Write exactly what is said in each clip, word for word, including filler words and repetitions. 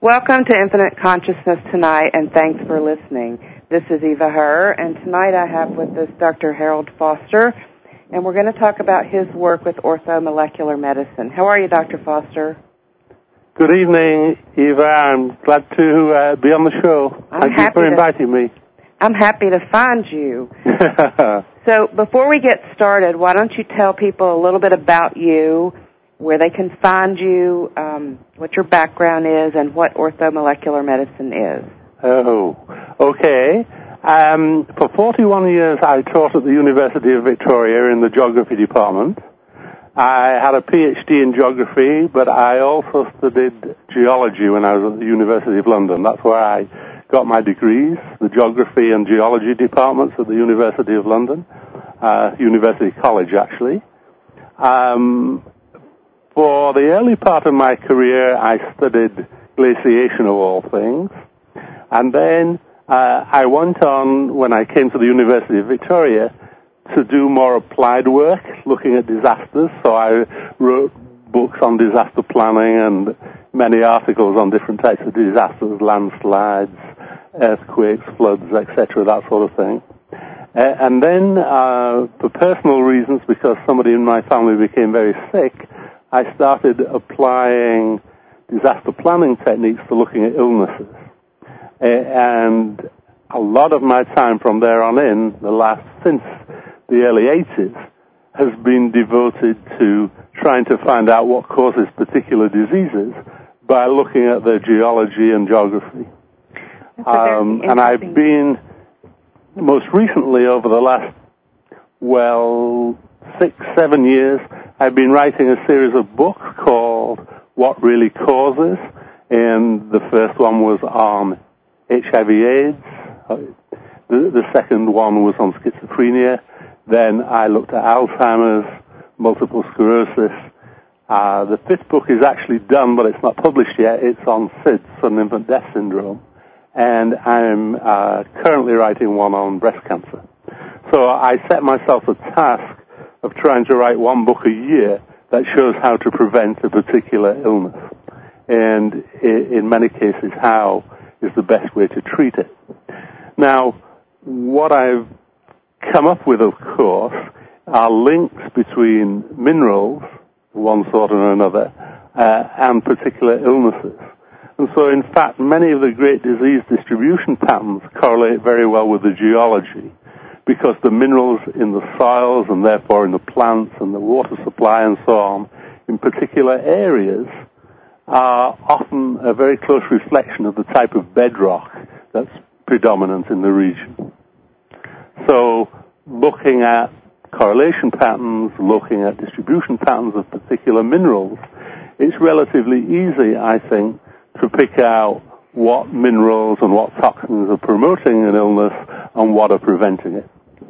Welcome to Infinite Consciousness tonight, and thanks for listening. This is Eva Herr, and tonight I have with us Doctor Harold Foster, and we're going to talk about his work with orthomolecular medicine. How are you, Doctor Foster? Good evening, Eva. I'm glad to uh, be on the show. I'm Thank you for to, inviting me. I'm happy to find you. So before we get started, why don't you tell people a little bit about you, where they can find you, um, what your background is, and what orthomolecular medicine is. Oh, okay. Um, for forty-one years, I taught at the University of Victoria in the geography department. I had a P H D in geography, but I also studied geology when I was at the University of London. That's where I got my degrees, the geography and geology departments at the University of London, uh, University College, actually. Um, for the early part of my career, I studied glaciation, of all things. And then uh, I went on, when I came to the University of Victoria, to do more applied work, looking at disasters. So I wrote books on disaster planning and many articles on different types of disasters, landslides, earthquakes, floods, et cetera, that sort of thing. Uh, and then, uh, for personal reasons, because somebody in my family became very sick, I started applying disaster planning techniques to looking at illnesses. Uh, and a lot of my time from there on in, the last, since the early eighties, has been devoted to trying to find out what causes particular diseases by looking at their geology and geography. Um, and I've been, most recently over the last, well, six, seven years, I've been writing a series of books called What Really Causes, and the first one was on H I V AIDS, the, the second one was on schizophrenia. Then I looked at Alzheimer's, multiple sclerosis. Uh, the fifth book is actually done, but it's not published yet. It's on S I D S, sudden infant death syndrome. And I'm uh, currently writing one on breast cancer. So I set myself a task of trying to write one book a year that shows how to prevent a particular illness. And in many cases, how is the best way to treat it. Now, what I've come up with, of course, are links between minerals, one sort or another, uh, and particular illnesses. And so, in fact, many of the great disease distribution patterns correlate very well with the geology, because the minerals in the soils and therefore in the plants and the water supply and so on, in particular areas, are often a very close reflection of the type of bedrock that's predominant in the region. So, looking at correlation patterns, looking at distribution patterns of particular minerals, it's relatively easy, I think, to pick out what minerals and what toxins are promoting an illness and what are preventing it.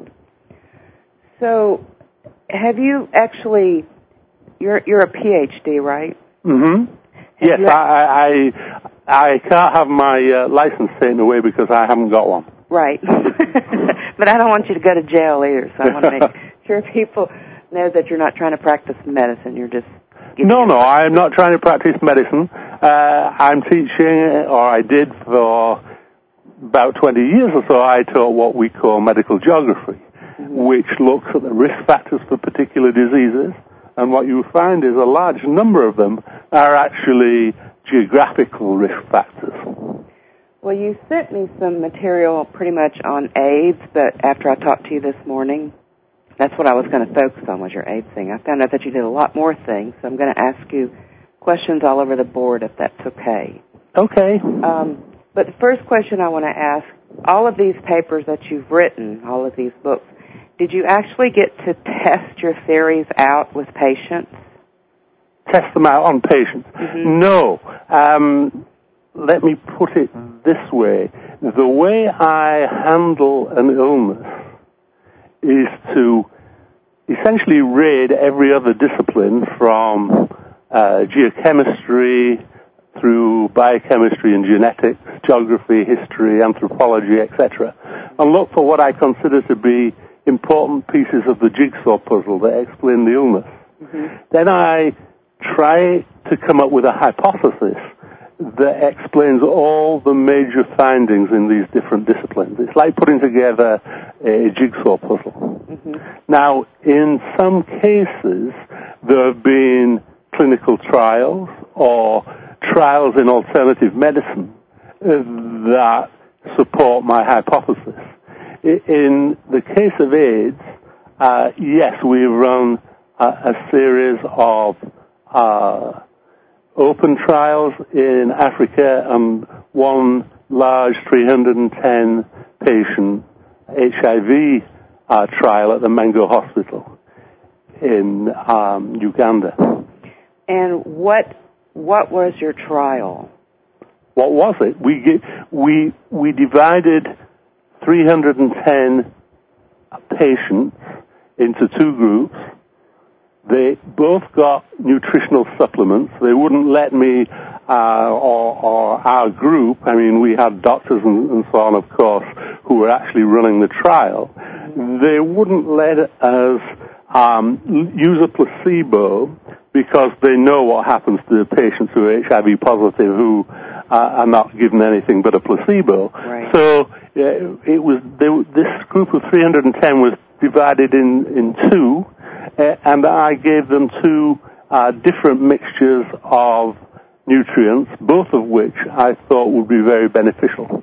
So, have you actually, you're, you're a P H D, right? Mm-hmm. Yes, I, I, I can't have my uh, license taken away because I haven't got one. Right. But I don't want you to go to jail either, so I want to make sure people know that you're not trying to practice medicine. You're just... No, no, I'm not trying to practice medicine. Uh, I'm teaching, or I did for about twenty years or so, I taught what we call medical geography, mm-hmm. which looks at the risk factors for particular diseases, and what you find is a large number of them are actually geographical risk factors. Well, you sent me some material pretty much on AIDS, but after I talked to you this morning, that's what I was going to focus on, was your AIDS thing. I found out that you did a lot more things, so I'm going to ask you questions all over the board, if that's okay. Okay. Um, but the first question I want to ask, all of these papers that you've written, all of these books, did you actually get to test your theories out with patients? Test them out on patients? Mm-hmm. No. Um, let me put it this way. The way I handle an illness is to essentially raid every other discipline from uh, geochemistry through biochemistry and genetics, geography, history, anthropology, et cetera, and look for what I consider to be important pieces of the jigsaw puzzle that explain the illness. Mm-hmm. Then I try to come up with a hypothesis that explains all the major findings in these different disciplines. It's like putting together a jigsaw puzzle. Mm-hmm. Now, in some cases, there have been clinical trials or trials in alternative medicine that support my hypothesis. In the case of AIDS, uh, yes, we've run a, a series of uh, open trials in Africa and one large three hundred ten patient H I V uh, trial at the Mengo Hospital in um, Uganda. And what what was your trial? What was it? We we we divided three hundred ten patients into two groups. They both got nutritional supplements. They wouldn't let me, uh, or, or our group, I mean, we had doctors and, and so on, of course, who were actually running the trial. They wouldn't let us um, use a placebo because they know what happens to the patients who are H I V positive who uh, are not given anything but a placebo. Right. So uh, it was they, this group of three hundred ten was divided in, in two, uh, and I gave them two uh, different mixtures of nutrients, both of which I thought would be very beneficial.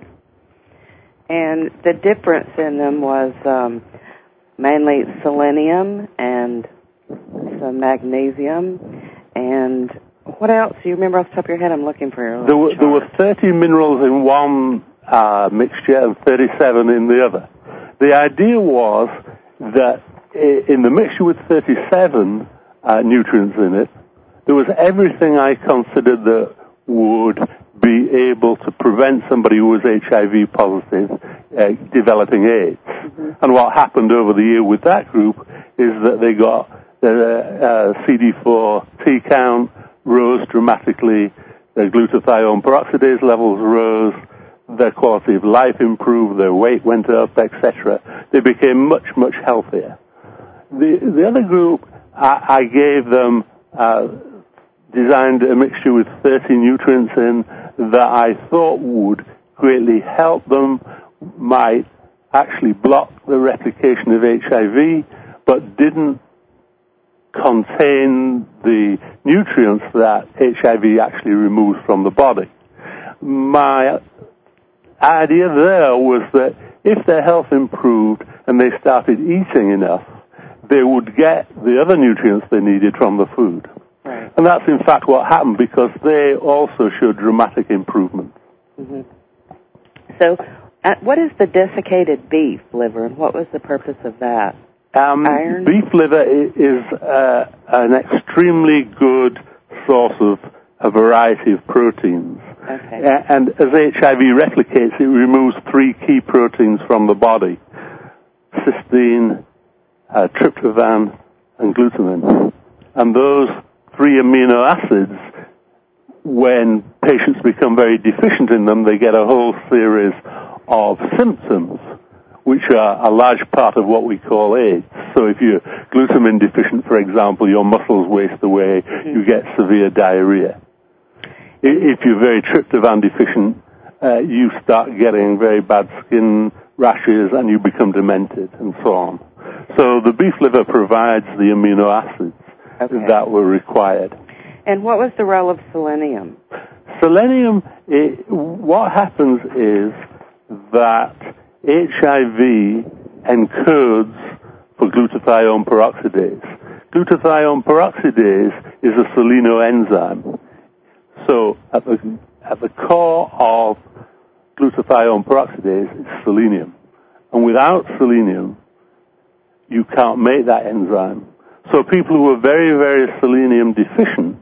And the difference in them was um, mainly selenium and some magnesium, and what else? Do you remember off the top of your head? I'm looking for your there were, there were thirty minerals in one uh, mixture and thirty-seven in the other. The idea was that in the mixture with thirty-seven uh, nutrients in it, there was everything I considered that would be able to prevent somebody who was H I V positive uh, developing AIDS. Mm-hmm. And what happened over the year with that group is that they got their uh, C D four T count rose dramatically, their glutathione peroxidase levels rose, their quality of life improved, their weight went up, et cetera. They became much, much healthier. The the other group, I, I gave them, uh, designed a mixture with thirty nutrients in that I thought would greatly help them, might actually block the replication of H I V, but didn't contain the nutrients that H I V actually removes from the body. My idea there was that if their health improved and they started eating enough, they would get the other nutrients they needed from the food. Right. And that's in fact what happened because they also showed dramatic improvement. Mm-hmm. So uh, what is the desiccated beef liver and what was the purpose of that? Um, Iron? Beef liver is uh, an extremely good source of a variety of proteins. Okay. Uh, and as H I V replicates, it removes three key proteins from the body: cysteine, uh, tryptophan, and glutamine. And those three amino acids, when patients become very deficient in them, they get a whole series of symptoms, which are a large part of what we call AIDS. So if you're glutamine deficient, for example, your muscles waste away, mm-hmm. you get severe diarrhea. If you're very tryptophan deficient, uh, you start getting very bad skin rashes and you become demented and so on. So the beef liver provides the amino acids okay. that were required. And what was the role of selenium? Selenium, it, what happens is that H I V encodes for glutathione peroxidase. Glutathione peroxidase is a selenoenzyme. So at the, at the core of glutathione peroxidase is selenium. And without selenium, you can't make that enzyme. So people who are very, very selenium deficient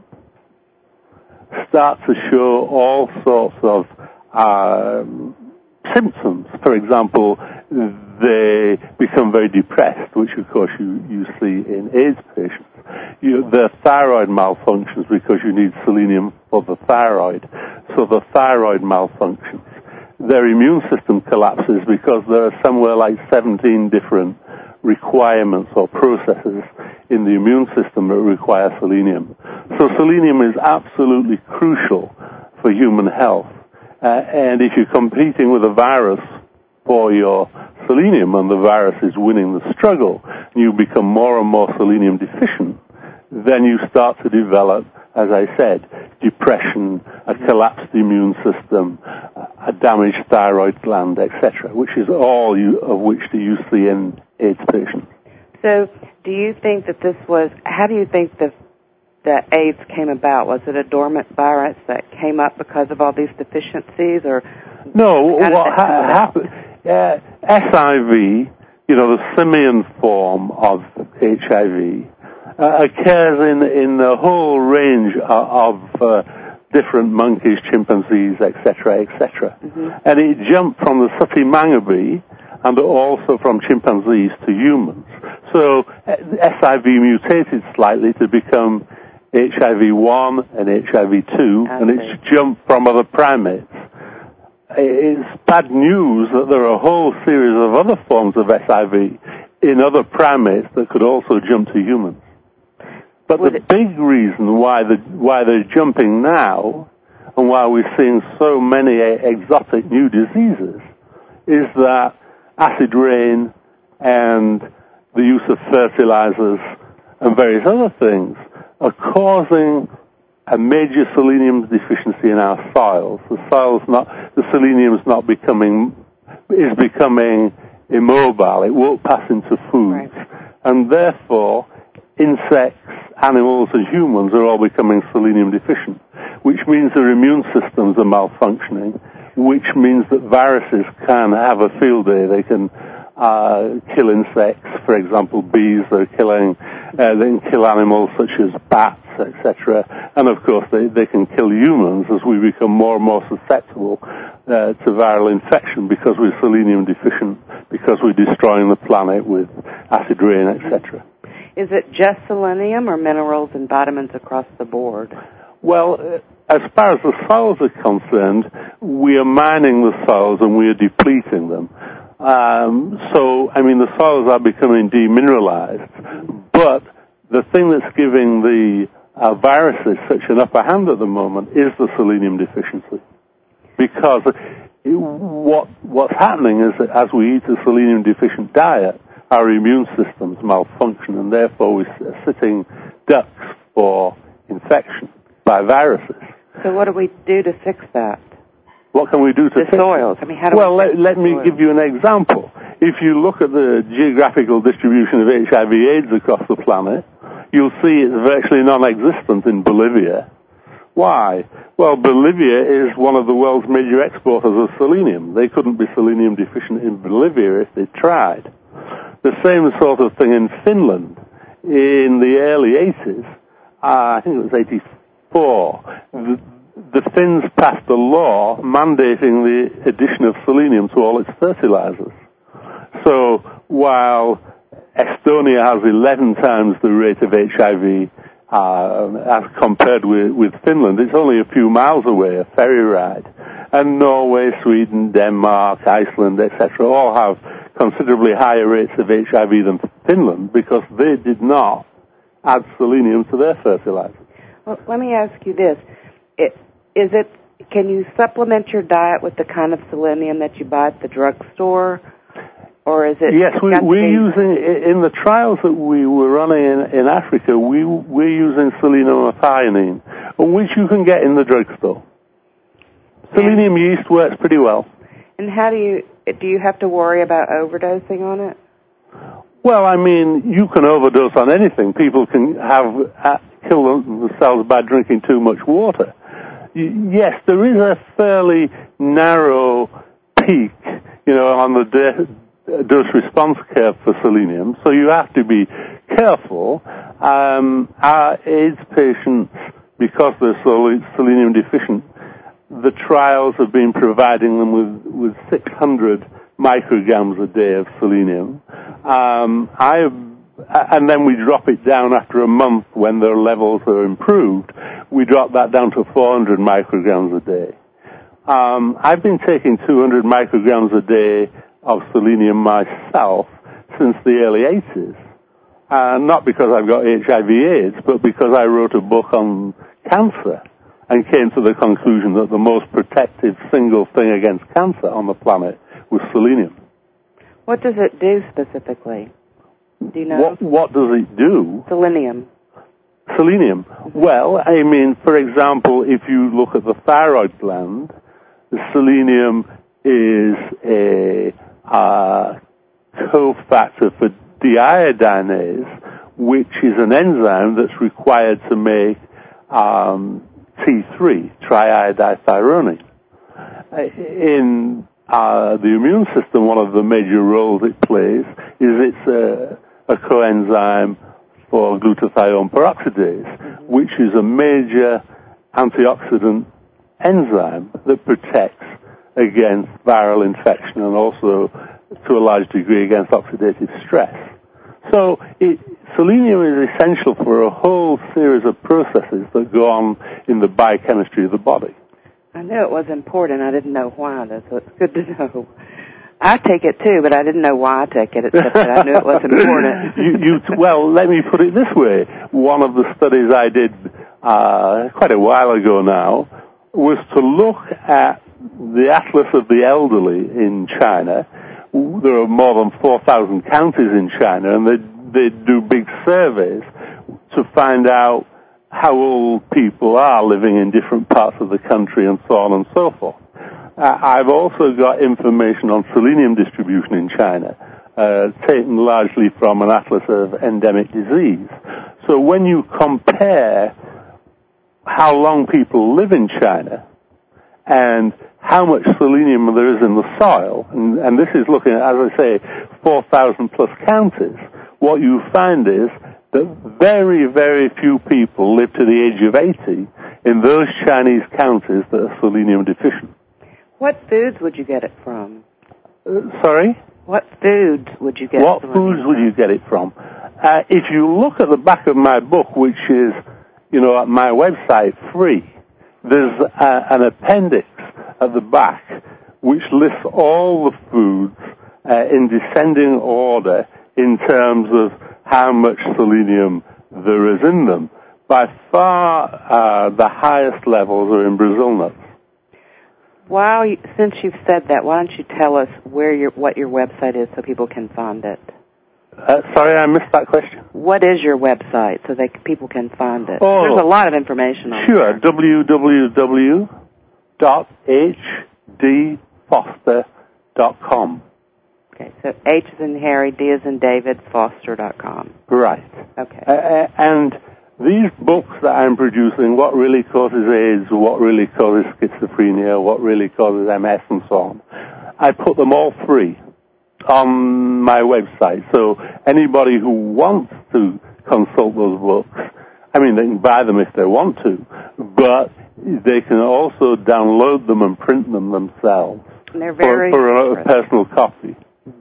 start to show all sorts of uh, symptoms. For example, they become very depressed, which of course you, you see in AIDS patients. You, their thyroid malfunctions because you need selenium for the thyroid. So the thyroid malfunctions. Their immune system collapses because there are somewhere like seventeen different requirements or processes in the immune system that require selenium. So selenium is absolutely crucial for human health. Uh, and if you're competing with a virus for your selenium and the virus is winning the struggle, and you become more and more selenium deficient, then you start to develop, as I said, depression, a collapsed immune system, a damaged thyroid gland, et cetera, which is all you, of which you see in AIDS patients. So do you think that this was, how do you think the, the AIDS came about? Was it a dormant virus that came up because of all these deficiencies? Or no, what ha- happened, uh, S I V, you know, the simian form of H I V, uh, occurs in, in a whole range of, of uh, different monkeys, chimpanzees, et cetera, et cetera. Mm-hmm. And it jumped from the sooty manga bee and also from chimpanzees to humans. So S I V mutated slightly to become H I V one and H I V two, okay. And it's jumped from other primates. It's bad news that there are a whole series of other forms of S I V in other primates that could also jump to humans. But Would the it... big reason why, the, why they're jumping now and why we're seeing so many exotic new diseases is that acid rain and the use of fertilizers and various other things are causing a major selenium deficiency in our soils. The soil's not, the selenium's not becoming, is becoming immobile. It won't pass into foods. Right. And therefore, insects, animals, and humans are all becoming selenium deficient, which means their immune systems are malfunctioning, which means that viruses can have a field day. They can uh, kill insects, for example, bees. They're killing, uh, they can kill animals such as bats, et cetera. And of course, they, they can kill humans as we become more and more susceptible uh, to viral infection because we're selenium deficient, because we're destroying the planet with acid rain, et cetera. Is it just selenium or minerals and vitamins across the board? Well, as far as the soils are concerned, we are mining the soils and we are depleting them. Um, so, I mean, the soils are becoming demineralized, but the thing that's giving the uh, viruses such an upper hand at the moment is the selenium deficiency. Because it, what what's happening is that as we eat a selenium deficient diet, our immune systems malfunction, and therefore we're sitting ducks for infection by viruses. So what do we do to fix that? What can we do to the fix soils? I mean, how do well, we let, let me soils? give you an example. If you look at the geographical distribution of H I V AIDS across the planet, you'll see it's virtually non-existent in Bolivia. Why? Well, Bolivia is one of the world's major exporters of selenium. They couldn't be selenium deficient in Bolivia if they tried. The same sort of thing in Finland. In the early eighties, uh, I think it was eighty-four, the, the Finns passed a law mandating the addition of selenium to all its fertilizers. So while Estonia has eleven times the rate of H I V uh, as compared with, with Finland, it's only a few miles away, a ferry ride. And Norway, Sweden, Denmark, Iceland, et cetera, all have considerably higher rates of H I V than Finland because they did not add selenium to their fertilizers. Well, let me ask you this. It, is it, can you supplement your diet with the kind of selenium that you buy at the drugstore? Or is it... Yes, we, we're using, in the trials that we were running in, in Africa, we, we're using selenium methionine, which you can get in the drugstore. Selenium and, yeast works pretty well. And how do you, do you have to worry about overdosing on it? Well, I mean, you can overdose on anything. People can have, uh, kill themselves by drinking too much water. Yes, there is a fairly narrow peak, you know, on the de- dose-response curve for selenium, so you have to be careful. Um, our AIDS patients, because they're selenium deficient, the trials have been providing them with, with six hundred micrograms a day of selenium. Um, I and then we drop it down after a month when their levels are improved. We drop that down to four hundred micrograms a day. Um, I've been taking two hundred micrograms a day of selenium myself since the early eighties. Uh, not because I've got H I V AIDS, but because I wrote a book on cancer. and came to the conclusion that the most protective single thing against cancer on the planet was selenium. What does it do specifically? Do you know? What, what does it do? Selenium. Selenium. Well, I mean, for example, if you look at the thyroid gland, the selenium is a uh, cofactor for deiodinase, which is an enzyme that's required to make um, T three, triiodothyronine. In uh, the immune system, one of the major roles it plays is it's a, a coenzyme for glutathione peroxidase, which is a major antioxidant enzyme that protects against viral infection and also, to a large degree, against oxidative stress. So it, selenium is essential for a whole series of processes that go on in the biochemistry of the body. I knew it was important. I didn't know why, though, so it's good to know. I take it, too, but I didn't know why I take it, except that I knew it was important. you, you, well, let me put it this way. One of the studies I did uh, quite a while ago now was to look at the Atlas of the Elderly in China. There are more than four thousand counties in China, and they, they do big surveys to find out how old people are living in different parts of the country and so on and so forth. Uh, I've also got information on selenium distribution in China, uh, taken largely from an atlas of endemic disease. So when you compare how long people live in China and how much selenium there is in the soil, and, and this is looking at, as I say, four thousand plus counties, what you find is that very, very few people live to the age of eighty in those Chinese counties that are selenium deficient. What foods would you get it from? Uh, sorry? What foods would you get What it from? What foods would you get it from? Uh, if you look at the back of my book, which is, you know, at my website, free, there's uh, an appendix at the back which lists all the foods uh, in descending order in terms of how much selenium there is in them. By far, uh, the highest levels are in Brazil nuts. While you, since you've said that, why don't you tell us where your what your website is so people can find it? Uh, sorry, I missed that question. What is your website so that people can find it? Oh, there's a lot of information on sure, there. w w w dot h d foster dot com. Okay, so H is in Harry, D is in David, Foster dot com. Right. Okay. Uh, and these books that I'm producing, what really causes AIDS, what really causes schizophrenia, what really causes M S, and so on, I put them all free on my website. So anybody who wants to consult those books, I mean, they can buy them if they want to, but they can also download them and print them themselves. And they're very for, for a personal copy.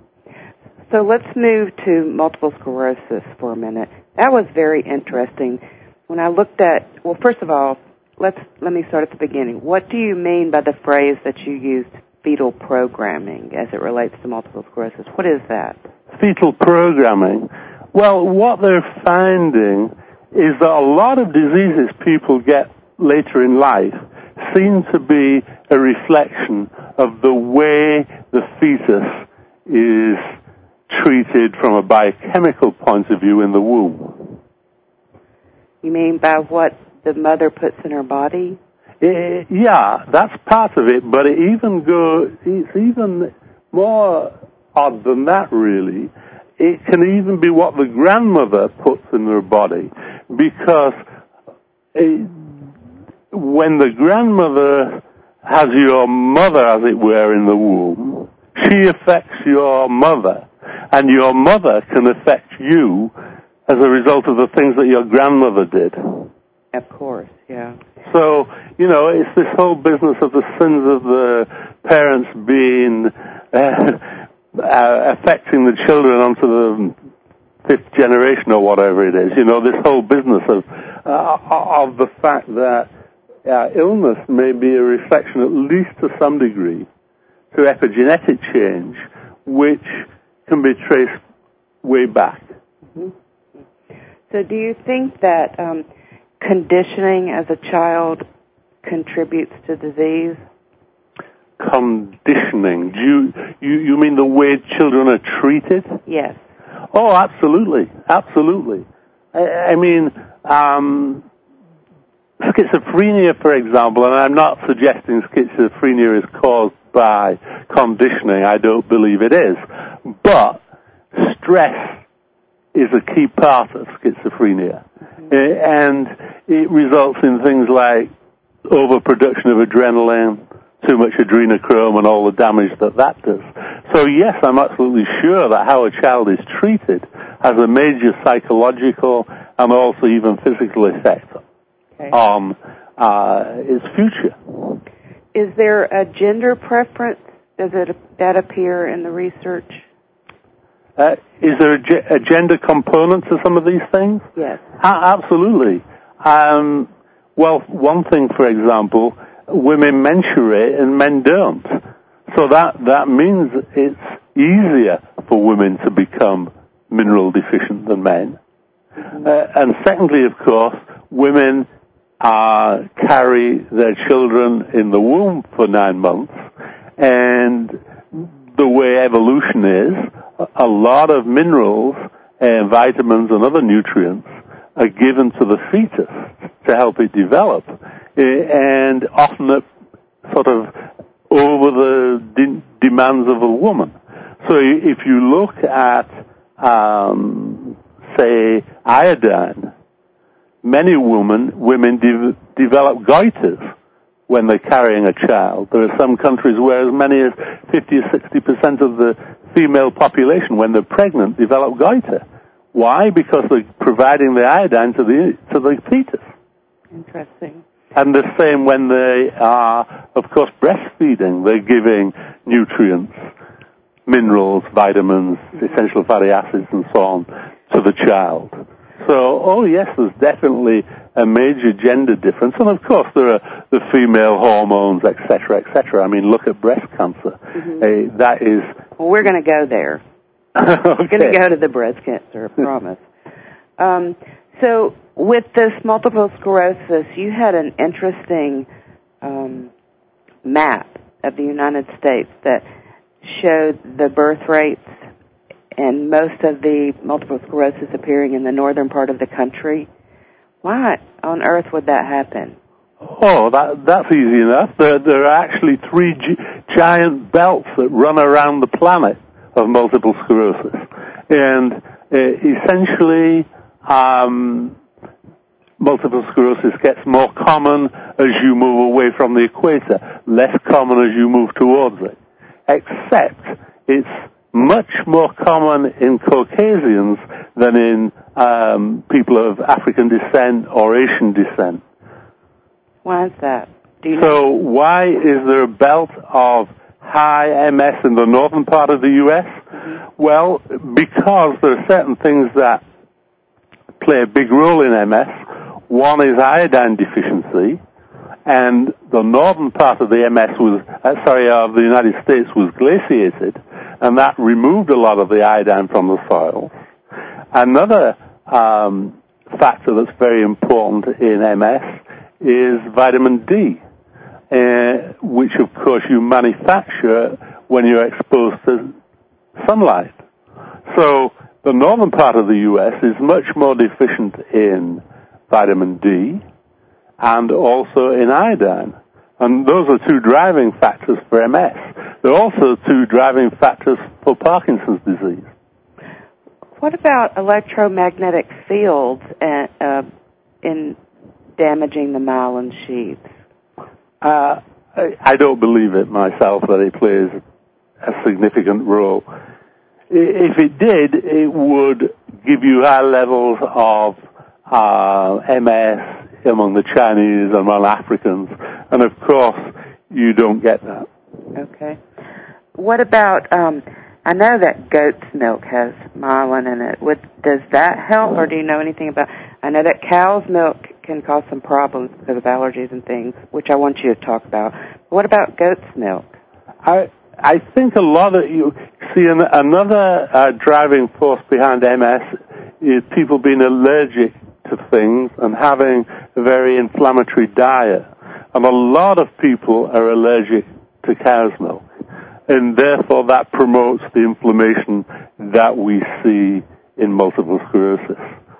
So let's move to multiple sclerosis for a minute. That was very interesting. When I looked at, well, first of all, let's let me start at the beginning. What do you mean by the phrase that you used, fetal programming, as it relates to multiple sclerosis? What is that? Fetal programming. Well, what they're finding is that a lot of diseases people get later in life seem to be a reflection of the way the fetus is treated from a biochemical point of view in the womb. You mean by what the mother puts in her body? Uh, yeah, that's part of it, but it even goes, it's even more odd than that, really. It can even be what the grandmother puts in her body, because it, when the grandmother has your mother, as it were, in the womb, she affects your mother, and your mother can affect you as a result of the things that your grandmother did. Of course, yeah. So, you know, it's this whole business of the sins of the parents being uh, uh, affecting the children onto the fifth generation or whatever it is. You know, this whole business of uh, of the fact that uh, illness may be a reflection, at least to some degree, to epigenetic change, which can be traced way back. Mm-hmm. So do you think that um, conditioning as a child contributes to disease? Conditioning. Do you, you, you mean the way children are treated? Yes. Oh, absolutely. Absolutely. I, I mean, um, schizophrenia, for example, and I'm not suggesting schizophrenia is caused by conditioning. I don't believe it is. But stress is a key part of schizophrenia. Mm-hmm. And it results in things like overproduction of adrenaline, too much adrenochrome, and all the damage that that does. So yes, I'm absolutely sure that how a child is treated has a major psychological and also even physical effect okay. on uh, its future. Is there a gender preference? Does it that appear in the research? Uh, is there a, ge- a gender component to some of these things? Yes. Uh, absolutely. Um, well, one thing, for example, women menstruate and men don't. So that, that means it's easier for women to become mineral deficient than men. Mm-hmm. Uh, and secondly, of course, women uh, carry their children in the womb for nine months, and the way evolution is, a lot of minerals and vitamins and other nutrients are given to the fetus to help it develop, and often at sort of over the de- demands of a woman. So if you look at, um, say, iodine, many women, women de- develop goiters when they're carrying a child. There are some countries where as many as fifty or sixty percent of the female population, when they're pregnant, develop goiter. Why? Because they're providing the iodine to the to the fetus. Interesting. And the same when they are, of course, breastfeeding. They're giving nutrients, minerals, vitamins, mm-hmm. essential fatty acids, and so on to the child. So, oh yes, there's definitely a major gender difference. And of course, there are the female hormones, et cetera, et cetera. I mean, look at breast cancer. Mm-hmm. Uh, that is... Well, we're going to go there. Okay. We're going to go to the breast cancer, I promise. um, so, with this multiple sclerosis, you had an interesting um, map of the United States that showed the birth rates and most of the multiple sclerosis appearing in the northern part of the country. Why on earth would that happen? Oh, that, that's easy enough. There, there are actually three gi- giant belts that run around the planet of multiple sclerosis. And uh, essentially, um, multiple sclerosis gets more common as you move away from the equator, less common as you move towards it. Except it's much more common in Caucasians than in um, people of African descent or Asian descent. Why is that? Do you so know? Why is there a belt of high M S in the northern part of the U S? Mm-hmm. Well, because there are certain things that play a big role in M S. One is iodine deficiency, and the northern part of the M S was, uh, sorry, of the United States was glaciated, and that removed a lot of the iodine from the soil. Another um, factor that's very important in M S is vitamin D, uh, which of course you manufacture when you're exposed to sunlight. So the northern part of the U S is much more deficient in vitamin D and also in iodine. And those are two driving factors for M S. They're also two driving factors for Parkinson's disease. What about electromagnetic fields and, uh, in damaging the myelin sheaths? Uh, I, I don't believe it myself that it plays a significant role. If it did, it would give you high levels of uh, M S among the Chinese, among Africans, and of course, you don't get that. Okay. What about, um, I know that goat's milk has myelin in it. Would, does that help, or do you know anything about, I know that cow's milk can cause some problems because of allergies and things, which I want you to talk about. What about goat's milk? I I think a lot of you see an, another uh, driving force behind M S is people being allergic to things and having a very inflammatory diet. And a lot of people are allergic to cow's milk. And therefore that promotes the inflammation that we see in multiple sclerosis.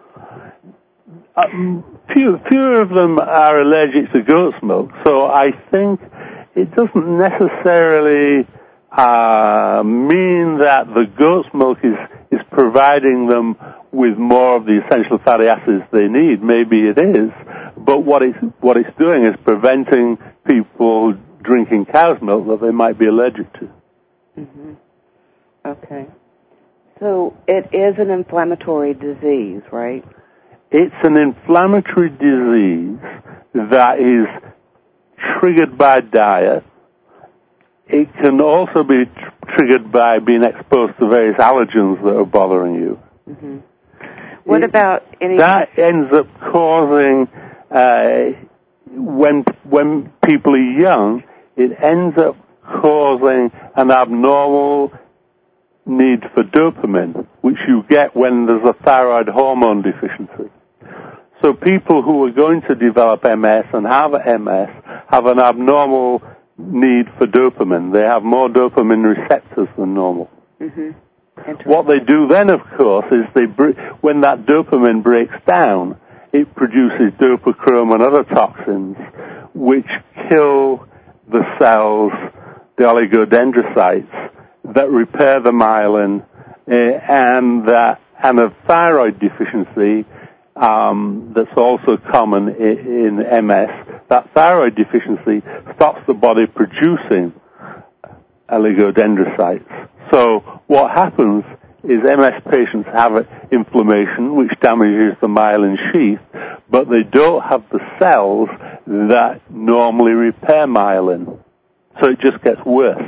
Um, few, fewer of them are allergic to goat's milk, so I think it doesn't necessarily uh, mean that the goat's milk is, is providing them with more of the essential fatty acids they need. Maybe it is, but what it's, what it's doing is preventing people drinking cow's milk that they might be allergic to. Mm-hmm. Okay. So it is an inflammatory disease, right? It's an inflammatory disease that is triggered by diet. It can also be tr- triggered by being exposed to various allergens that are bothering you. Mm-hmm. What it, about any... That ends up causing, uh, when, when people are young, it ends up causing an abnormal need for dopamine, which you get when there's a thyroid hormone deficiency. So people who are going to develop M S and have M S have an abnormal need for dopamine. They have more dopamine receptors than normal. Mm-hmm. What they do then, of course, is they when that dopamine breaks down, it produces dopachrome and other toxins, which kill the cells, the oligodendrocytes, that repair the myelin, uh, and that and a thyroid deficiency um, that's also common in, in M S. That thyroid deficiency stops the body producing oligodendrocytes. So what happens is M S patients have inflammation, which damages the myelin sheath, but they don't have the cells that normally repair myelin. So it just gets worse.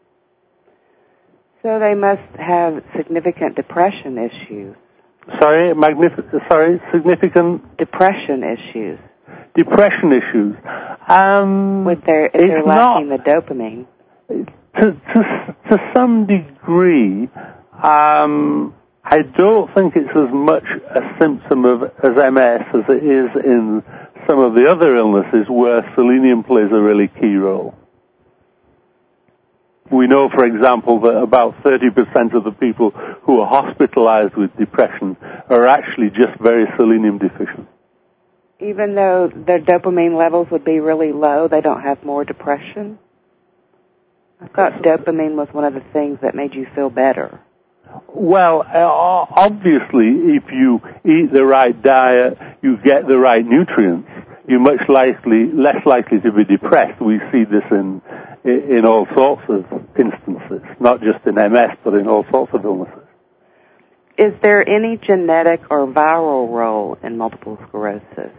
So they must have significant depression issues. Sorry, magnific- sorry, significant depression issues. Depression issues. Um, With their, if they're lacking not, the dopamine. To, to, to some degree, um, I don't think it's as much a symptom of as M S as it is in some of the other illnesses where selenium plays a really key role. We know, for example, that about thirty percent of the people who are hospitalized with depression are actually just very selenium deficient. Even though their dopamine levels would be really low, they don't have more depression? I thought dopamine was one of the things that made you feel better. Well, uh, obviously, if you eat the right diet, you get the right nutrients, you're much likely, less likely to be depressed. We see this in in all sorts of instances, not just in M S, but in all sorts of illnesses. Is there any genetic or viral role in multiple sclerosis?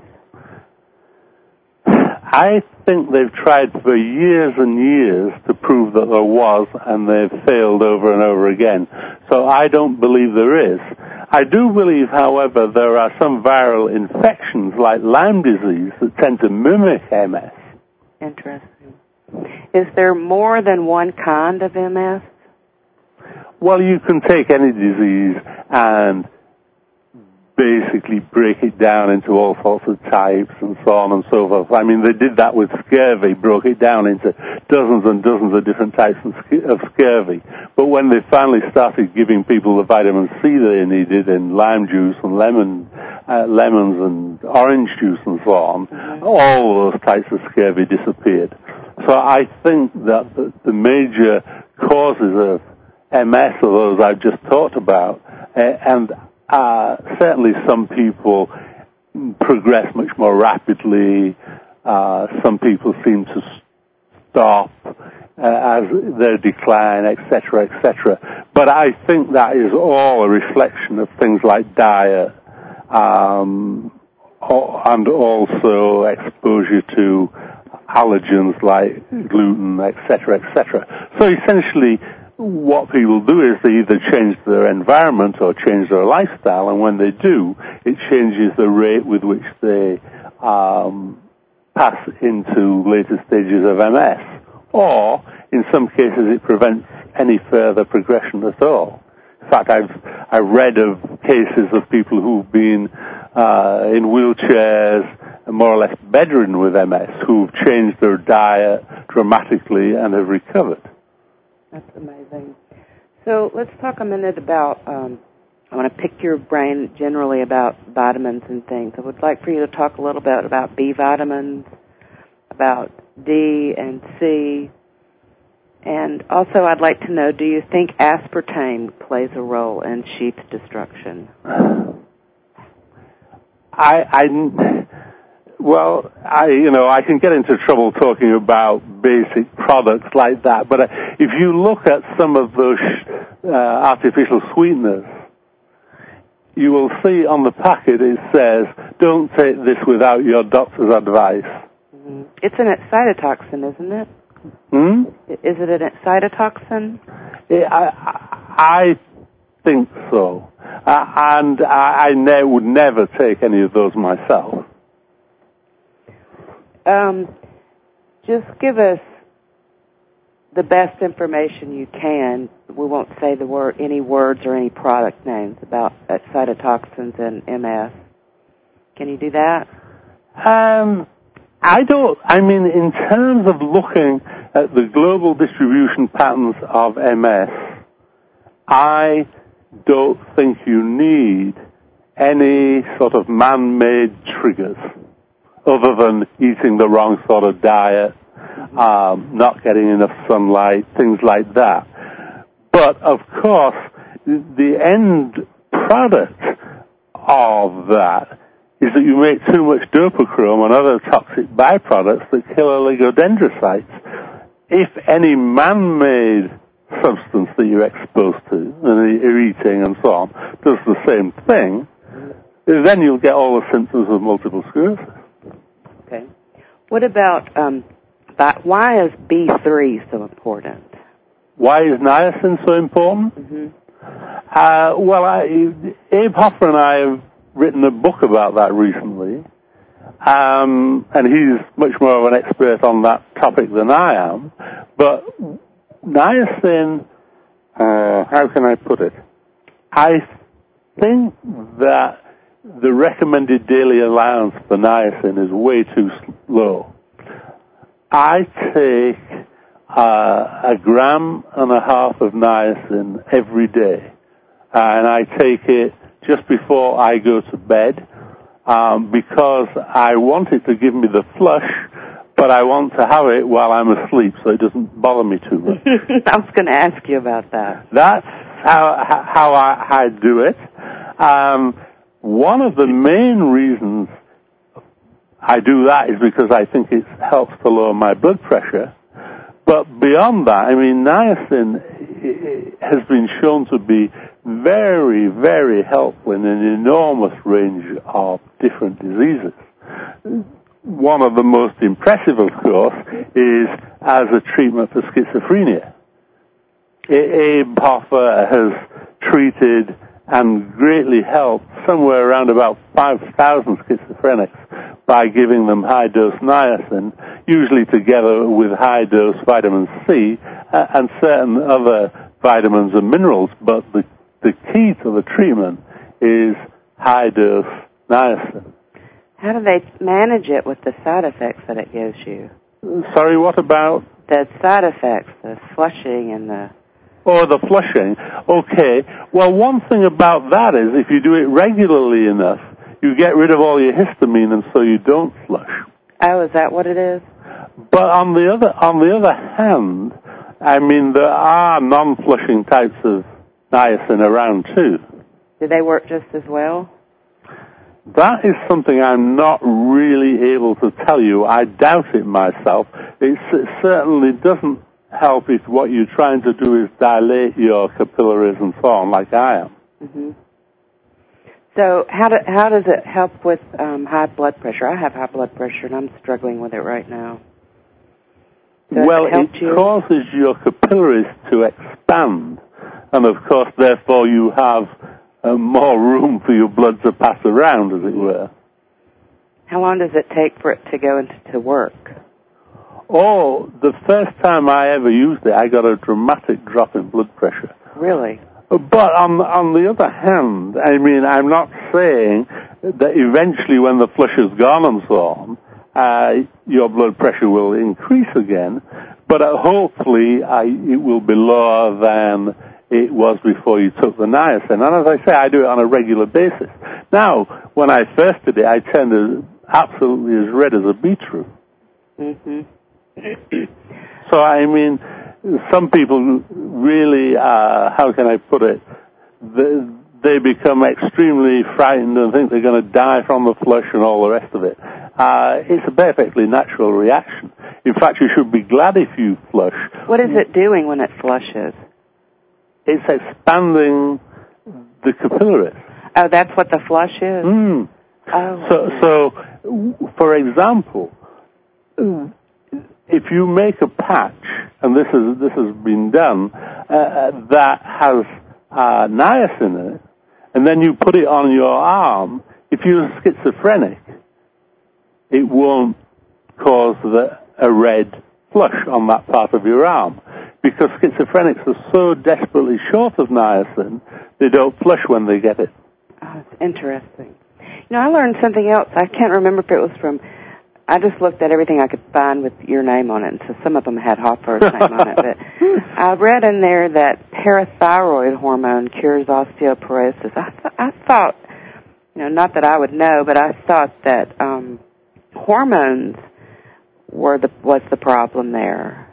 I think they've tried for years and years to prove that there was, and they've failed over and over again. So I don't believe there is. I do believe, however, there are some viral infections like Lyme disease that tend to mimic M S. Interesting. Is there more than one kind of M S? Well, you can take any disease and basically break it down into all sorts of types and so on and so forth. I mean, they did that with scurvy, broke it down into dozens and dozens of different types of scurvy. But when they finally started giving people the vitamin C they needed in lime juice and lemon, uh, lemons and orange juice and so on, mm-hmm. all those types of scurvy disappeared. So I think that the, the major causes of M S are those I've just talked about, uh, and uh, certainly some people progress much more rapidly. Uh, some people seem to stop uh, as their decline, et cetera, et cetera. But I think that is all a reflection of things like diet um, and also exposure to allergens like gluten, et cetera, et cetera. So essentially, what people do is they either change their environment or change their lifestyle, and when they do, it changes the rate with which they um, pass into later stages of M S. Or, in some cases, it prevents any further progression at all. In fact, I've I've read of cases of people who've been uh, in wheelchairs more or less bedridden with M S who've changed their diet dramatically and have recovered. That's amazing. So let's talk a minute about, um, I want to pick your brain generally about vitamins and things. I would like for you to talk a little bit about B vitamins, about D and C, and also I'd like to know, do you think aspartame plays a role in sheath destruction? I, I, well, I, you know, I can get into trouble talking about basic products like that, but if you look at some of those uh, artificial sweeteners, you will see on the packet it says, don't take this without your doctor's advice. Mm-hmm. It's an excitotoxin, isn't it? Hmm? Is it an excitotoxin? I, I think so. Uh, and I, I ne- would never take any of those myself. Um, just give us the best information you can. We won't say the word, any words or any product names about excitotoxins and M S. Can you do that? Um, I don't, I mean, in terms of looking at the global distribution patterns of M S, I don't think you need any sort of man-made triggers other than eating the wrong sort of diet, um, not getting enough sunlight, things like that. But, of course, the end product of that is that you make too much dopochrome and other toxic byproducts that kill oligodendrocytes. If any man-made substance that you're exposed to, and you're eating and so on, does the same thing, then you'll get all the symptoms of multiple sclerosis. Okay. What about, um, why is B three so important? Why is niacin so important? Mm-hmm. Uh, well, I, Abe Hoffer and I have written a book about that recently, um, and he's much more of an expert on that topic than I am. But niacin, uh, how can I put it? I think that the recommended daily allowance for niacin is way too low. I take uh, a gram and a half of niacin every day, and I take it just before I go to bed, um, because I want it to give me the flush, but I want to have it while I'm asleep so it doesn't bother me too much. I was going to ask you about that. That's how, how I, I do it. Um, one of the main reasons I do that is because I think it helps to lower my blood pressure. But beyond that, I mean, niacin has been shown to be very, very helpful in an enormous range of different diseases. One of the most impressive, of course, is as a treatment for schizophrenia. Abe Hoffer has treated and greatly helped somewhere around about five thousand schizophrenics by giving them high-dose niacin, usually together with high-dose vitamin C uh, and certain other vitamins and minerals. But the, the key to the treatment is high-dose niacin. How do they manage it with the side effects that it gives you? Sorry, what about? The side effects, the flushing and the... Or the flushing. Okay. Well, one thing about that is if you do it regularly enough, you get rid of all your histamine and so you don't flush. Oh, is that what it is? But on the other, on the other hand, I mean, there are non-flushing types of niacin around too. Do they work just as well? That is something I'm not really able to tell you. I doubt it myself. It, it certainly doesn't help if what you're trying to do is dilate your capillaries and so on, like I am. Mm-hmm. So how do, how does it help with um, high blood pressure? I have high blood pressure, and I'm struggling with it right now. Does well, it, it causes your capillaries to expand, and of course, therefore, you have uh, more room for your blood to pass around, as it were. How long does it take for it to go into to work? Oh, the first time I ever used it, I got a dramatic drop in blood pressure. Really? But on, on the other hand, I mean, I'm not saying that eventually when the flush is gone and so on, uh, your blood pressure will increase again, but uh, hopefully uh, it will be lower than it was before you took the niacin. And as I say, I do it on a regular basis. Now, when I first did it, I turned as, absolutely as red as a beetroot. Mm-hmm. So, I mean, some people really, uh, how can I put it, they, they become extremely frightened and think they're going to die from the flush and all the rest of it. Uh, it's a perfectly natural reaction. In fact, you should be glad if you flush. What is it doing when it flushes? It's expanding the capillaries. Oh, that's what the flush is? Mm. Oh. So, so, for example, if you make a patch, and this is this has been done, uh, that has uh, niacin in it, and then you put it on your arm, if you're schizophrenic, it won't cause the, a red flush on that part of your arm, because schizophrenics are so desperately short of niacin, they don't flush when they get it. Oh, it's interesting. You know, I learned something else. I can't remember if it was from, I just looked at everything I could find with your name on it, and so some of them had Hopper's name on it. But I read in there that parathyroid hormone cures osteoporosis. I, th- I thought, you know, not that I would know, but I thought that um, hormones were the was the problem there.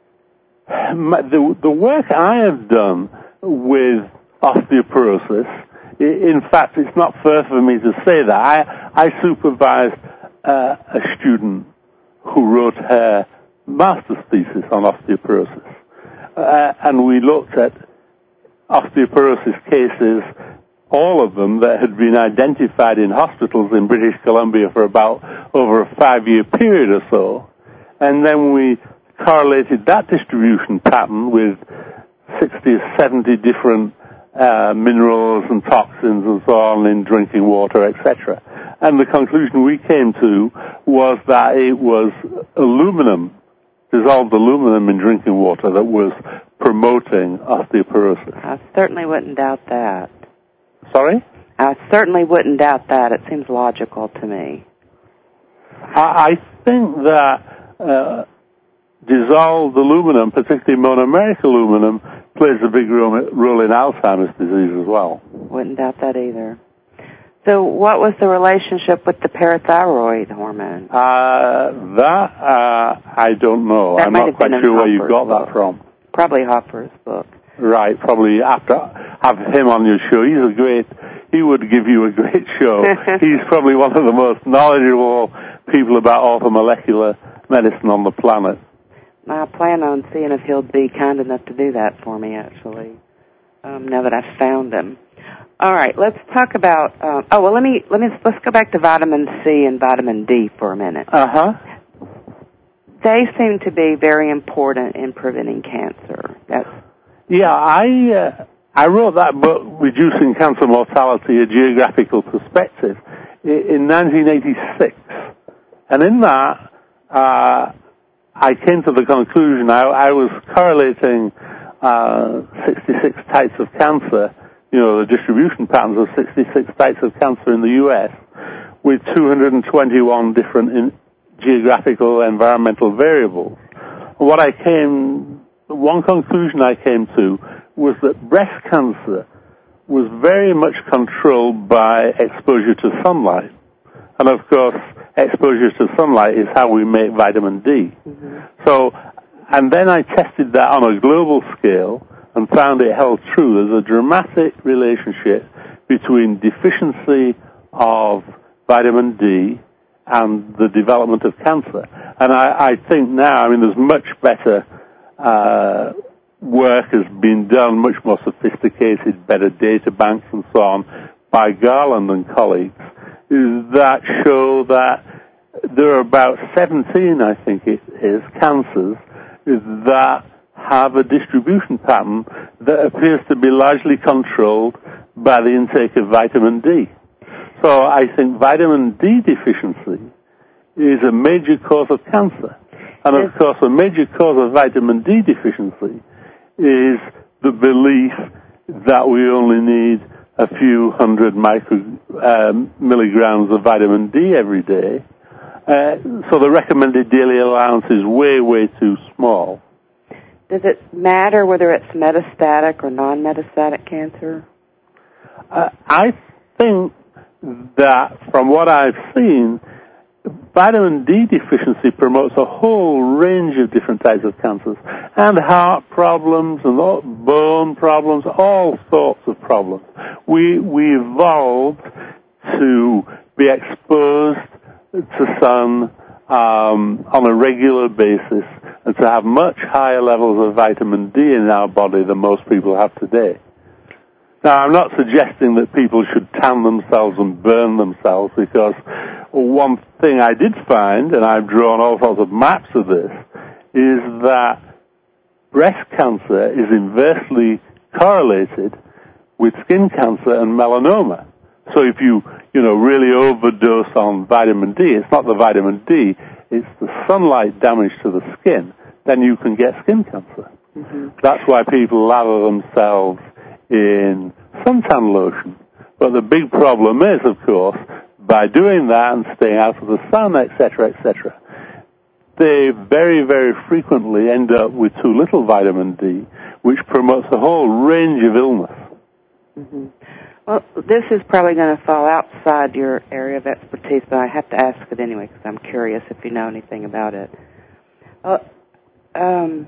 The, the work I have done with osteoporosis, in fact, it's not fair for me to say that. I, I supervised uh, a student who wrote her master's thesis on osteoporosis. Uh, and we looked at osteoporosis cases, all of them that had been identified in hospitals in British Columbia for about over a five-year period or so. And then we correlated that distribution pattern with sixty or seventy different uh, minerals and toxins and so on in drinking water, et cetera. And the conclusion we came to was that it was aluminum, dissolved aluminum in drinking water, that was promoting osteoporosis. I certainly wouldn't doubt that. Sorry? I certainly wouldn't doubt that. It seems logical to me. I, I think that uh, dissolved aluminum, particularly monomeric aluminum, plays a big role, role in Alzheimer's disease as well. Wouldn't doubt that either. So what was the relationship with the parathyroid hormone? Uh, that, uh, I don't know. That I'm might not have quite been sure where you Hopper's got book. that from. Probably Hopper's book. Right, probably after have him on your show. He's a great, he would give you a great show. He's probably one of the most knowledgeable people about orthomolecular medicine on the planet. I plan on seeing if he'll be kind enough to do that for me, actually, um, now that I've found him. All right, let's talk about, uh, oh, well, let me, let me, let's go back to vitamin C and vitamin D for a minute. Uh-huh. They seem to be very important in preventing cancer. That's Yeah, I uh, I wrote that book, Reducing Cancer Mortality, A Geographical Perspective, in nineteen eighty-six. And in that, uh, I came to the conclusion, I, I was correlating uh, sixty-six types of cancer, you know, the distribution patterns of sixty-six types of cancer in the U S with two hundred twenty-one different in geographical environmental variables. What I came, one conclusion I came to was that breast cancer was very much controlled by exposure to sunlight. And of course, exposure to sunlight is how we make vitamin D. Mm-hmm. So, and then I tested that on a global scale and found it held true. There's a dramatic relationship between deficiency of vitamin D and the development of cancer. And I, I think now, I mean, there's much better uh, work has been done, much more sophisticated, better data banks and so on by Garland and colleagues that show that there are about seventeen, I think it is, cancers that have a distribution pattern that appears to be largely controlled by the intake of vitamin D. So I think vitamin D deficiency is a major cause of cancer. And of course, a major cause of vitamin D deficiency is the belief that we only need a few hundred micro, um, milligrams of vitamin D every day. Uh, so the recommended daily allowance is way, way too small. Does it matter whether it's metastatic or non-metastatic cancer? Uh, I think that from what I've seen, vitamin D deficiency promotes a whole range of different types of cancers, and heart problems, and all, bone problems, all sorts of problems. We, we evolved to be exposed to sun um, on a regular basis and to have much higher levels of vitamin D in our body than most people have today. Now, I'm not suggesting that people should tan themselves and burn themselves, because one thing I did find, and I've drawn all sorts of maps of this, is that breast cancer is inversely correlated with skin cancer and melanoma. So if you, you know, really overdose on vitamin D, it's not the vitamin D, it's the sunlight damage to the skin, then you can get skin cancer. Mm-hmm. That's why people lather themselves in suntan lotion. But the big problem is, of course, by doing that and staying out of the sun, et cetera, et cetera, they very, very frequently end up with too little vitamin D, which promotes a whole range of illness. Mm-hmm. Well, this is probably going to fall outside your area of expertise, but I have to ask it anyway because I'm curious if you know anything about it. Uh, um,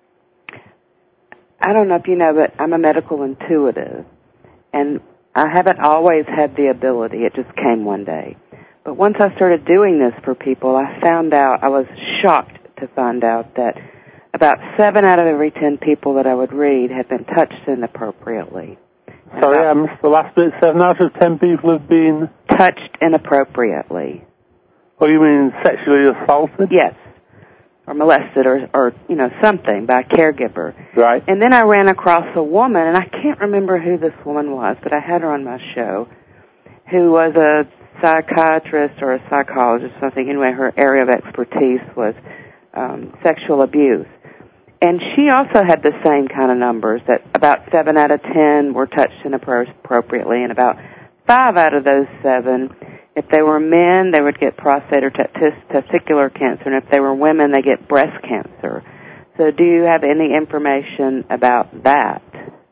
I don't know if you know, but I'm a medical intuitive, and I haven't always had the ability. It just came one day. But once I started doing this for people, I found out, I was shocked to find out that about seven out of every ten people that I would read had been touched inappropriately. Sorry, I missed the last bit. Seven out of ten people have been touched inappropriately. Oh, you mean sexually assaulted? Yes, or molested, or, or you know, something by a caregiver. Right. And then I ran across a woman, and I can't remember who this woman was, but I had her on my show, who was a psychiatrist or a psychologist, something. Anyway, her area of expertise was um, sexual abuse. And she also had the same kind of numbers, that about seven out of ten were touched inappropriately, and about five out of those seven, if they were men, they would get prostate or testicular cancer, and if they were women, they get breast cancer. So do you have any information about that?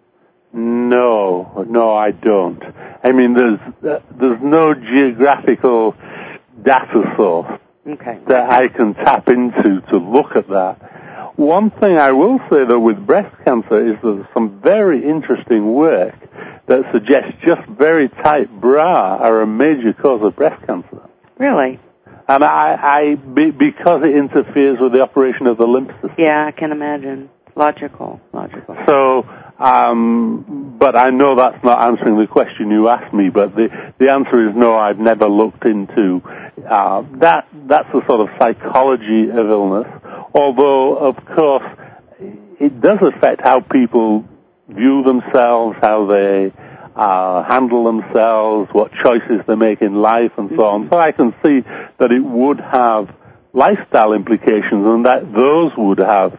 No, no, I don't. I mean, there's uh, there's no geographical data source okay. that I can tap into to look at that. One thing I will say, though, with breast cancer is there's some very interesting work that suggests just very tight bra are a major cause of breast cancer. Really? And I, I be, because it interferes with the operation of the lymph system. Yeah, I can imagine. Logical, logical. So, um, but I know that's not answering the question you asked me, but the, the answer is no, I've never looked into uh, that. That's the sort of psychology of illness. Although, of course, it does affect how people view themselves, how they uh, handle themselves, what choices they make in life, and so on. So I can see that it would have lifestyle implications, and that those would have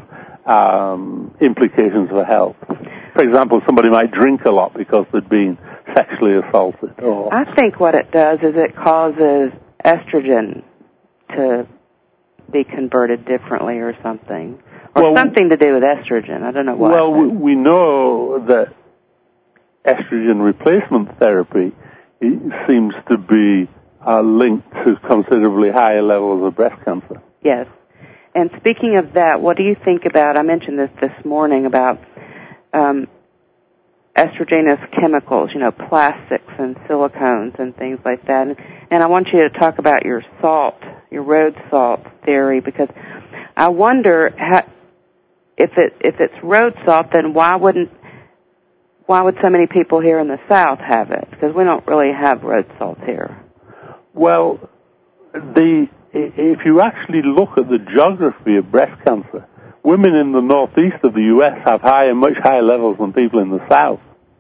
um, implications for health. For example, somebody might drink a lot because they'd been sexually assaulted. Or I think what it does is it causes estrogen to be converted differently or something, or well, something to do with estrogen. I don't know what. Well, we, we know that estrogen replacement therapy seems to be uh, linked to considerably higher levels of breast cancer. Yes. And speaking of that, what do you think about, I mentioned this this morning, about um, estrogenous chemicals, you know, plastics and silicones and things like that. And, and I want you to talk about your salt, your road salt theory, because I wonder how, if it if it's road salt, then why wouldn't why would so many people here in the South have it? Because we don't really have road salt here. Well, the if you actually look at the geography of breast cancer, women in the northeast of the U S have higher, much higher levels than people in the South.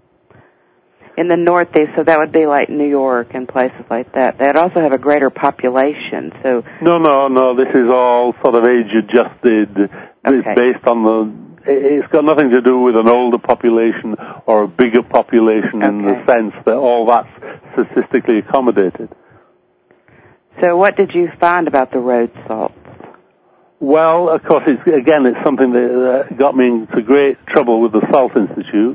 In the northeast, so that would be like New York and places like that. They'd also have a greater population, so... No, no, no, this is all sort of age-adjusted. Okay. It's based on the it's got nothing to do with an older population or a bigger population, okay, in the sense that all that's statistically accommodated. So what did you find about the road salts? Well, of course, it's, again, it's something that uh, got me into great trouble with the Salt Institute.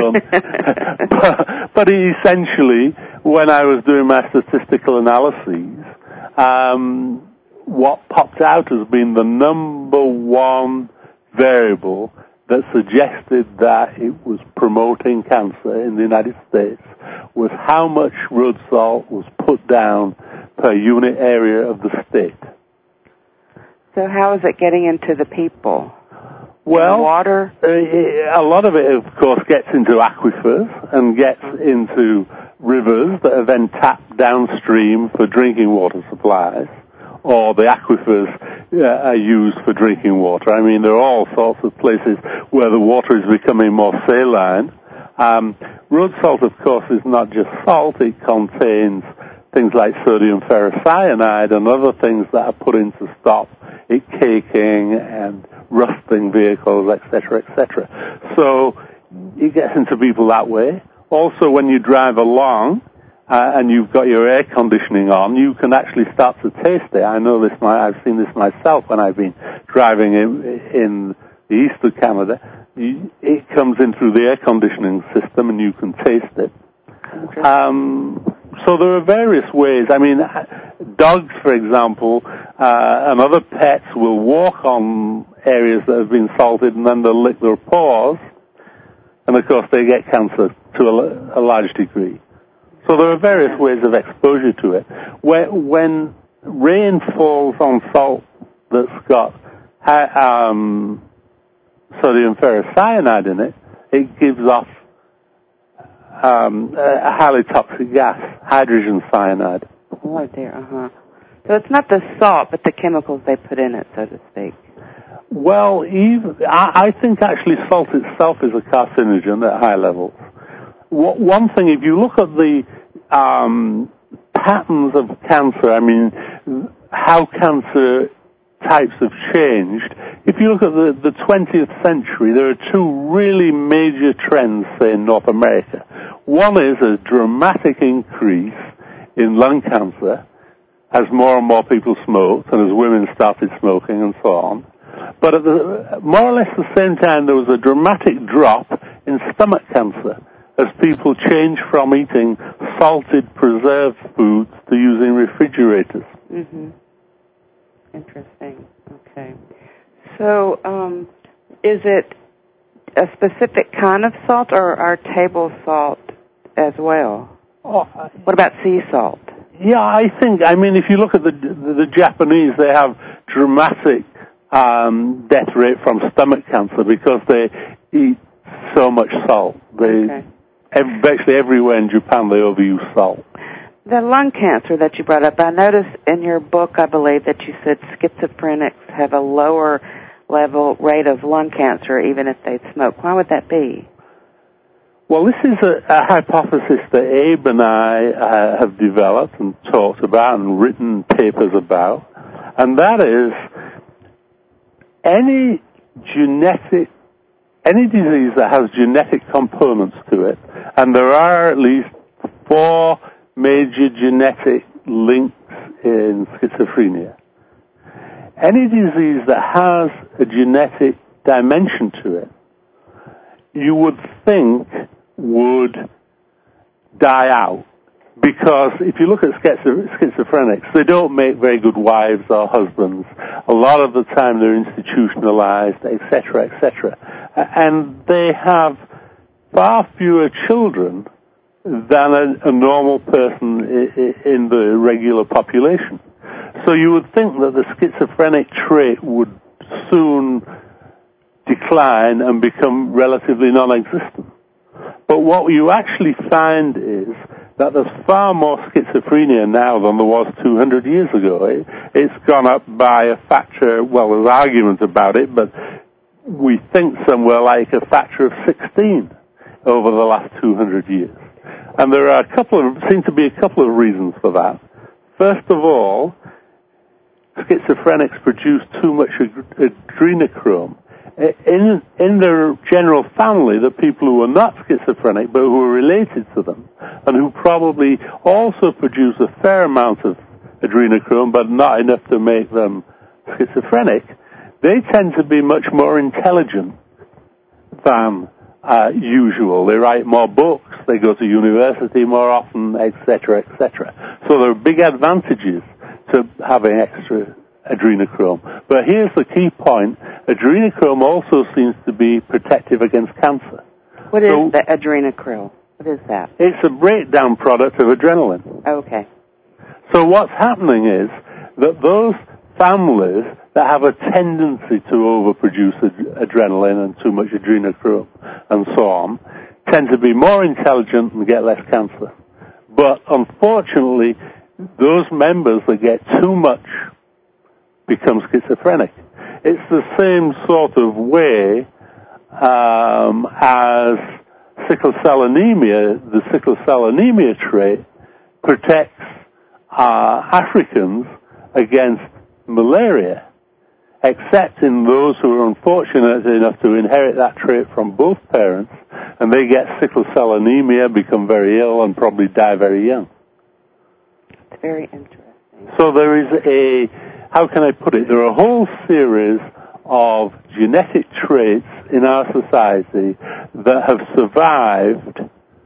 but, but essentially, when I was doing my statistical analyses, um, what popped out as being the number one variable that suggested that it was promoting cancer in the United States was how much road salt was put down per unit area of the state. So how is it getting into the people? Well, in water? Uh, a lot of it, of course, gets into aquifers and gets into rivers that are then tapped downstream for drinking water supplies, or the aquifers uh, are used for drinking water. I mean, there are all sorts of places where the water is becoming more saline. Um, road salt, of course, is not just salt. It contains things like sodium ferrocyanide and other things that are put in to stop it caking and rusting vehicles, et cetera, et cetera. So it gets into people that way. Also, when you drive along uh, and you've got your air conditioning on, you can actually start to taste it. I know this. My, I've seen this myself when I've been driving in, in the east of Canada. It comes in through the air conditioning system, and you can taste it. Okay. Um, so there are various ways. I mean, dogs, for example, uh, and other pets will walk on areas that have been salted, and then they'll lick their paws, and of course they get cancer to a, a large degree. So there are various ways of exposure to it. When, when rain falls on salt that's got um, sodium ferrocyanide in it, it gives off Um, a highly toxic gas, hydrogen cyanide. Oh, dear, uh-huh. So it's not the salt, but the chemicals they put in it, so to speak. Well, even, I, I think actually salt itself is a carcinogen at high levels. One thing, if you look at the um, patterns of cancer, I mean, how cancer types have changed. If you look at the, the twentieth century, there are two really major trends, say, in North America. One is a dramatic increase in lung cancer as more and more people smoked and as women started smoking and so on. But at the, more or less the same time, there was a dramatic drop in stomach cancer as people changed from eating salted, preserved foods to using refrigerators. Mm-hmm. Interesting. Okay. So, um, is it a specific kind of salt, or our table salt as well? Oh, what about sea salt? Yeah, I think, I mean, if you look at the the, the Japanese, they have dramatic um, death rate from stomach cancer because they eat so much salt. They, okay. every, basically everywhere in Japan, they overuse salt. The lung cancer that you brought up, I noticed in your book, I believe, that you said schizophrenics have a lower level rate of lung cancer even if they smoke. Why would that be? Well, this is a, a hypothesis that Abe and I uh, have developed and talked about and written papers about, and that is any genetic, any disease that has genetic components to it, and there are at least four major genetic links in schizophrenia. Any disease that has a genetic dimension to it, you would think would die out. Because if you look at schizophrenics, they don't make very good wives or husbands. A lot of the time they're institutionalized, et cetera, et cetera. And they have far fewer children than a, a normal person in the regular population. So you would think that the schizophrenic trait would soon decline and become relatively non-existent. But what you actually find is that there's far more schizophrenia now than there was two hundred years ago. It, it's gone up by a factor, well, there's arguments about it, but we think somewhere like a factor of sixteen over the last two hundred years. And there are a couple of, seem to be a couple of reasons for that. First of all, schizophrenics produce too much adrenochrome. In, in the general family, the people who are not schizophrenic but who are related to them, and who probably also produce a fair amount of adrenochrome but not enough to make them schizophrenic, they tend to be much more intelligent than uh, usual. They write more books, they go to university more often, et cetera, et cetera. So there are big advantages to having extra adrenochrome. But here's the key point. Adrenochrome also seems to be protective against cancer. What is so the adrenochrome? What is that? It's a breakdown product of adrenaline. Okay. So what's happening is that those families that have a tendency to overproduce ad- adrenaline and too much adrenochrome and so on tend to be more intelligent and get less cancer. But unfortunately, those members that get too much become schizophrenic. It's the same sort of way um, as sickle cell anemia. The sickle cell anemia trait protects uh, Africans against malaria, except in those who are unfortunate enough to inherit that trait from both parents, and they get sickle cell anemia, become very ill, and probably die very young. It's very interesting. So there is a, how can I put it, there are a whole series of genetic traits in our society that have survived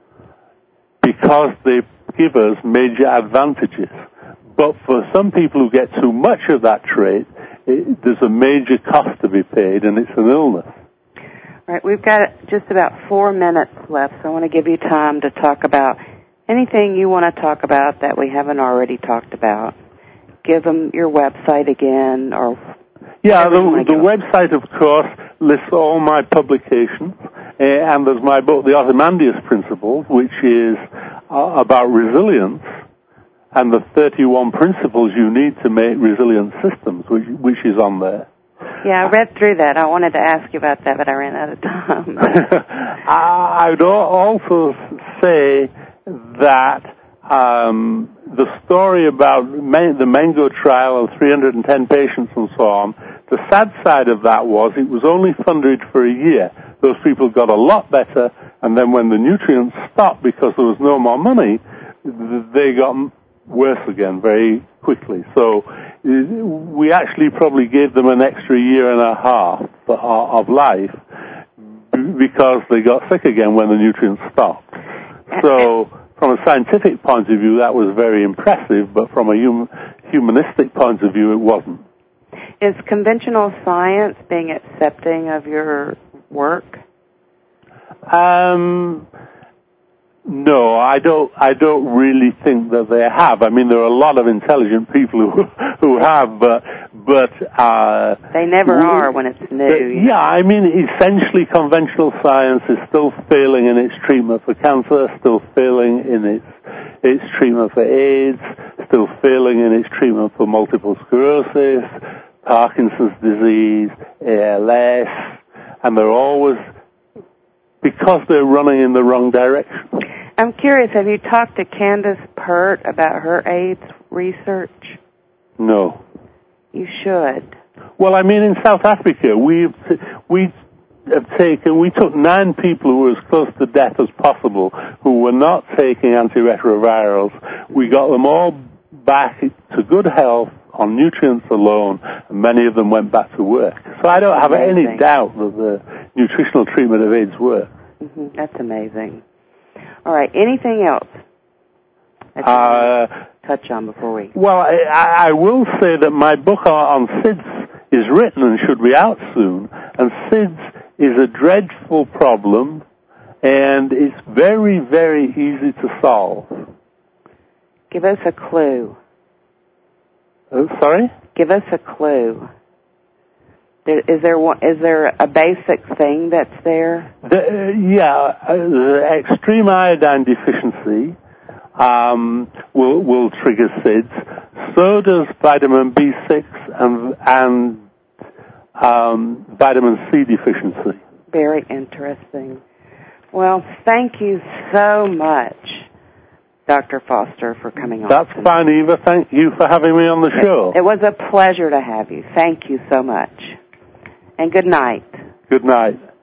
because they give us major advantages. But for some people who get too much of that trait, it, there's a major cost to be paid, and it's an illness. All right, we've got just about four minutes left, so I want to give you time to talk about anything you want to talk about that we haven't already talked about. Give them your website again, or yeah, the, the website, of course, lists all my publications, uh, and there's my book, The Ozymandias Principles, which is uh, about resilience, and the thirty-one principles you need to make resilient systems, which, which is on there. Yeah, I read through that. I wanted to ask you about that, but I ran out of time. I would also say that um, the story about the Mengo trial of three hundred ten patients and so on, the sad side of that was it was only funded for a year. Those people got a lot better, and then when the nutrients stopped because there was no more money, they got worse again very quickly. So we actually probably gave them an extra year and a half of life because they got sick again when the nutrients stopped. So from a scientific point of view, that was very impressive, but from a hum- humanistic point of view, it wasn't. Is conventional science being accepting of your work? Um... No, I don't. I don't really think that they have. I mean, there are a lot of intelligent people who who have, but but uh, they never we, are when it's new. But, yeah, I mean, essentially, conventional science is still failing in its treatment for cancer, still failing in its its treatment for AIDS, still failing in its treatment for multiple sclerosis, Parkinson's disease, A L S, and they're always, because they're running in the wrong direction. I'm curious, have you talked to Candace Pert about her AIDS research? No. You should. Well, I mean, in South Africa, we've t- we have taken, we took nine people who were as close to death as possible, who were not taking antiretrovirals. We got them all back to good health on nutrients alone, and many of them went back to work. So I don't have amazing. any doubt that the nutritional treatment of AIDS works. Mm-hmm. That's amazing. All right, anything else that you uh, want to touch on before we... Well, I, I will say that my book on S I D S is written and should be out soon, and S I D S is a dreadful problem, and it's very, very easy to solve. Give us a clue. Uh, sorry? Give us a clue. There, is there one, is there a basic thing that's there? The, uh, yeah, uh, the extreme iodine deficiency um, will will trigger S I D S. So does vitamin B six and and um, vitamin C deficiency. Very interesting. Well, thank you so much, Doctor Foster, for coming on. That's tonight. fine, Eva. Thank you for having me on the show. It, it was a pleasure to have you. Thank you so much. And good night. Good night.